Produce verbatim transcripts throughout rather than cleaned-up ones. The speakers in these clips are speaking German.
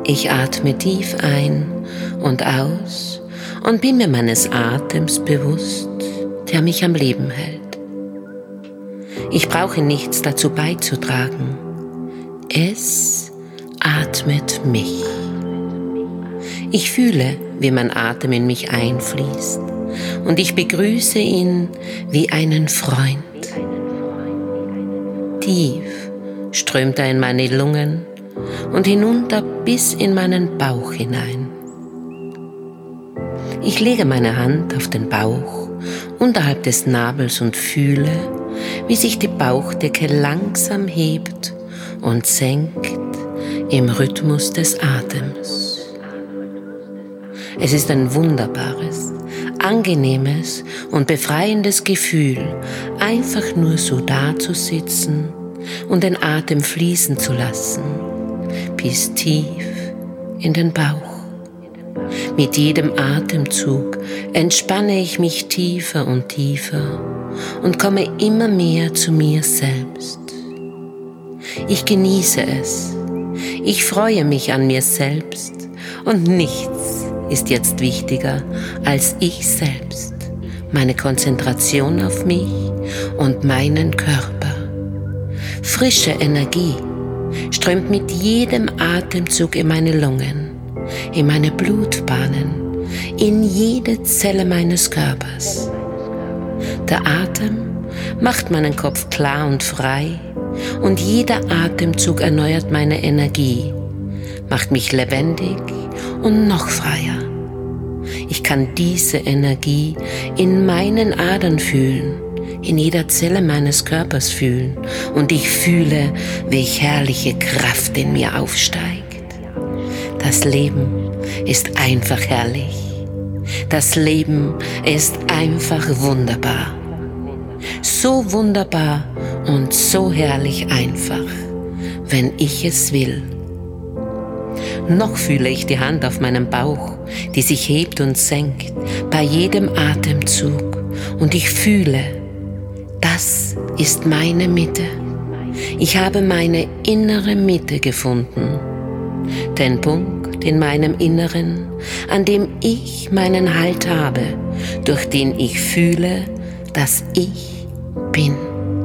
Ich atme tief ein und aus und bin mir meines Atems bewusst, der mich am Leben hält. Ich brauche nichts dazu beizutragen. Es atmet mich. Ich fühle, wie mein Atem in mich einfließt und ich begrüße ihn wie einen Freund. Tief strömt er in meine Lungen und hinunter bis in meinen Bauch hinein. Ich lege meine Hand auf den Bauch unterhalb des Nabels und fühle, wie sich die Bauchdecke langsam hebt und senkt im Rhythmus des Atems. Es ist ein wunderbares, angenehmes und befreiendes Gefühl, einfach nur so dazusitzen und den Atem fließen zu lassen, bis tief in den Bauch. Mit jedem Atemzug entspanne ich mich tiefer und tiefer und komme immer mehr zu mir selbst. Ich genieße es. Ich freue mich an mir selbst und nichts ist jetzt wichtiger als ich selbst, meine Konzentration auf mich und meinen Körper. Frische Energie strömt mit jedem Atemzug in meine Lungen, in meine Blutbahnen, in jede Zelle meines Körpers. Der Atem macht meinen Kopf klar und frei und jeder Atemzug erneuert meine Energie, macht mich lebendig und noch freier. Ich kann diese Energie in meinen Adern fühlen, in jeder Zelle meines Körpers fühlen und ich fühle, welche herrliche Kraft in mir aufsteigt. Das Leben ist einfach herrlich. Das Leben ist einfach wunderbar. So wunderbar und so herrlich einfach, wenn ich es will. Noch fühle ich die Hand auf meinem Bauch, die sich hebt und senkt bei jedem Atemzug und ich fühle, das ist meine Mitte. Ich habe meine innere Mitte gefunden. Den Punkt in meinem Inneren, an dem ich meinen Halt habe, durch den ich fühle, dass ich bin.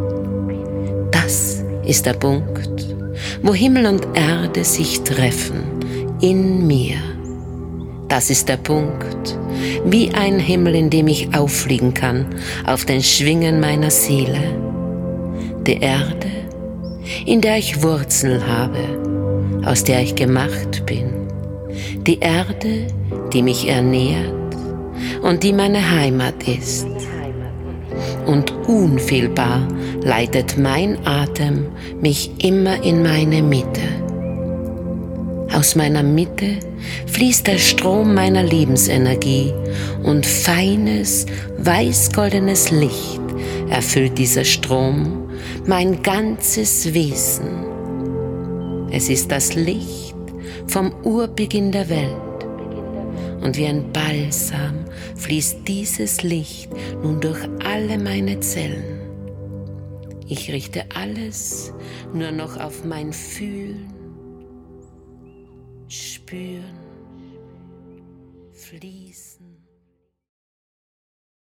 Das ist der Punkt, wo Himmel und Erde sich treffen, in mir. Das ist der Punkt, wie ein Himmel, in dem ich auffliegen kann, auf den Schwingen meiner Seele. Die Erde, in der ich Wurzeln habe, aus der ich gemacht bin. Die Erde, die mich ernährt und die meine Heimat ist. Und unfehlbar leitet mein Atem mich immer in meine Mitte. Aus meiner Mitte fließt der Strom meiner Lebensenergie und feines, weiß-goldenes Licht erfüllt dieser Strom mein ganzes Wesen. Es ist das Licht vom Urbeginn der Welt. Und wie ein Balsam fließt dieses Licht nun durch alle meine Zellen. Ich richte alles nur noch auf mein Fühlen, Spüren, Fließen.